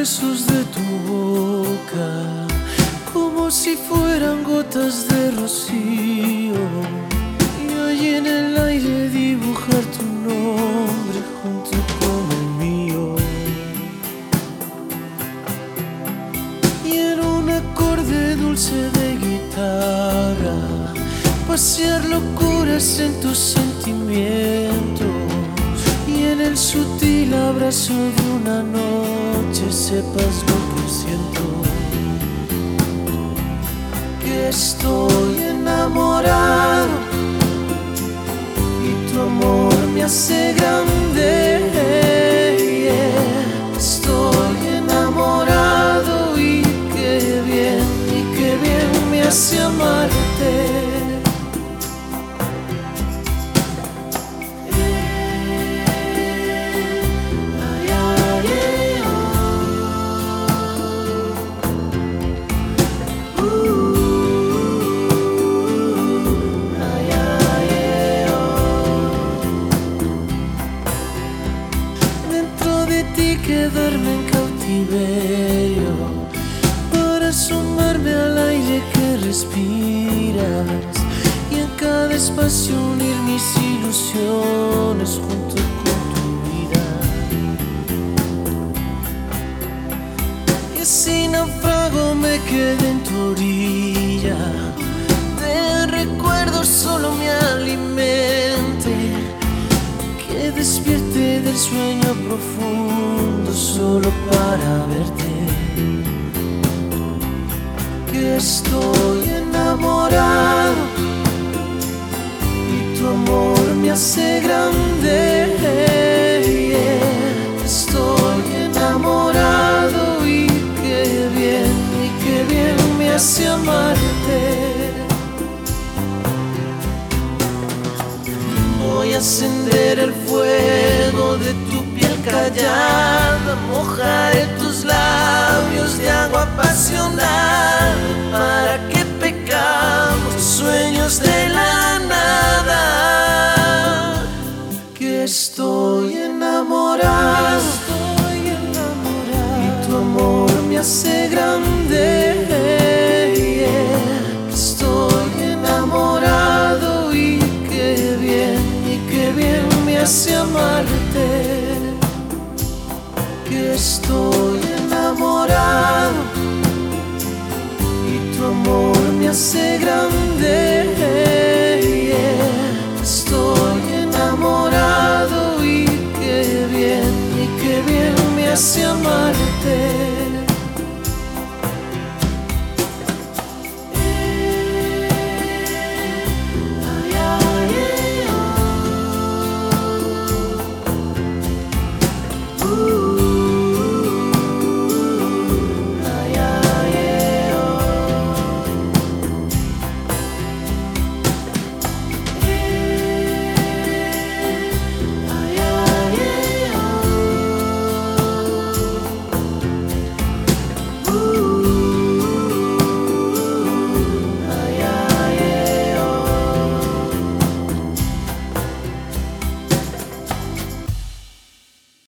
besos de tu boca, como si fueran gotas de rocío, y hoy en el aire dibujar tu nombre junto con el mío, y en un acorde dulce de guitarra pasear locuras en tus sentimientos, y en el sutil abrazo de una noche sepas lo que siento, que estoy enamorado y tu amor me hace grande. Estoy enamorado y qué bien me hace amarte. Quedarme en cautiverio para sumarme al aire que respiras, y en cada espacio unir mis ilusiones junto con tu vida, y así naufrago me quedé en tu orilla, de recuerdos solo me alimente, que despierte del sueño profundo solo para verte, que estoy enamorado y tu amor me hace grande. Estoy enamorado y qué bien me hace amarte. Voy a encender el fuego de tu piel callada, mojaré tus labios de agua apasionada, para que pecamos sueños de la nada, que estoy enamorado y tu amor me hace grande. Estoy enamorado y qué bien me hace amarte, que estoy enamorado y tu amor me hace grande. Estoy enamorado y qué bien me hace amarte.